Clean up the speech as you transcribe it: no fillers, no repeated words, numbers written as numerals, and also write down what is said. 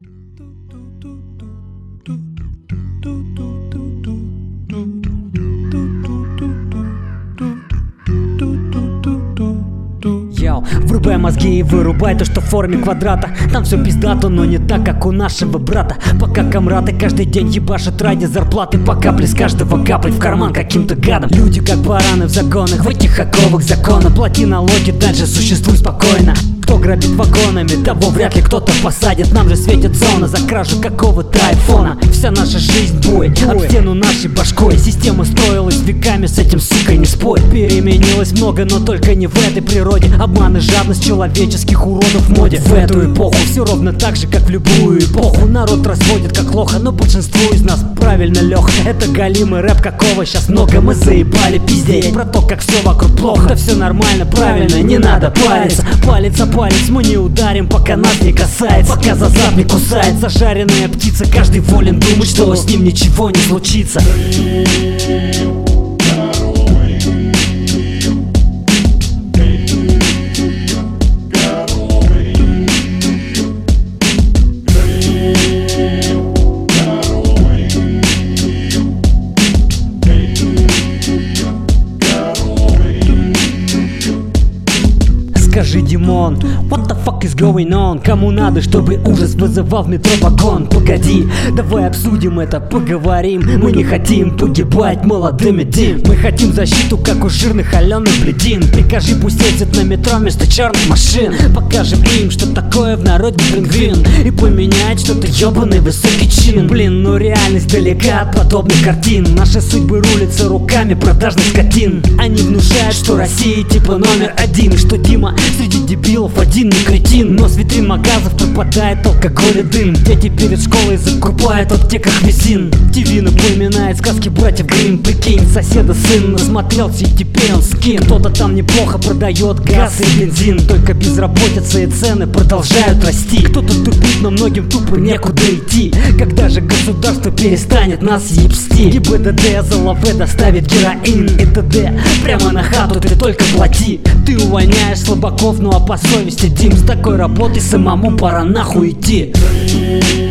Врубай мозги и вырубай то, что в форме квадрата. Там все пиздато, но не так, как у нашего брата. Пока комраты каждый день ебашат ради зарплаты, по капле с каждого капли в карман каким-то гадом. Люди как бараны в загонах, в этих оковах закона. Плати налоги, дальше существуй спокойно. Кто грабит вагонами, того вряд ли кто-то посадит. Нам же светит зона за кражу какого-то айфона. Вся наша жизнь бой, об стену нашей башкой. Система строилась веками, с этим, сука, не спорь. Переменилось много, но только не в этой природе. Обман и жадность человеческих уродов в моде. В эту эпоху все ровно так же, как в любую эпоху. Народ разводит как лоха, но большинству из нас правильно лег. Это галимый рэп, какого сейчас много. Мы заебали пиздеть про то, как все вокруг плохо. Да все нормально, правильно, не надо париться. Палец о палец мы не ударим, пока нас не касается. Пока за зад не кусает зажаренная птица. Каждый волен думать, что с ним ничего не случится. Скажи, Димон, what the fuck is going on? Кому надо, чтобы ужас вызывал в метро вагон? Погоди, давай обсудим это, поговорим. Мы не хотим погибать молодыми, Дим. Мы хотим защиту, как у жирных аленых бледин. Прикажи, пусть ездят на метро вместо черных машин. Покажем им, что такое в народе пингвин. И поменять что-то ебаный высокий чин. Блин, ну реальность далека от подобных картин. Наши судьбы рулятся руками продажных скотин. Они внушают, что Россия типа номер один. И что Дима среди дебилов один не кретин. Но с витрин магазов пропадает алкоголь и дым. Дети перед школой закупают в аптеках визин. ТВ напоминает сказки братьев Гримм. Прикинь, соседа сын насмотрелся и теперь он скин. Кто-то там неплохо продает газ и бензин. Только безработица и цены продолжают расти. Кто-то тупит, но многим тупо некуда идти. Когда же государство перестанет нас ебсти? ГИБДД за лаве доставит героин и т.д. Прямо на хату ты только плати. Ты увольняешь слабаков, ну а по совести, Дим, с такой работой самому пора нахуй идти.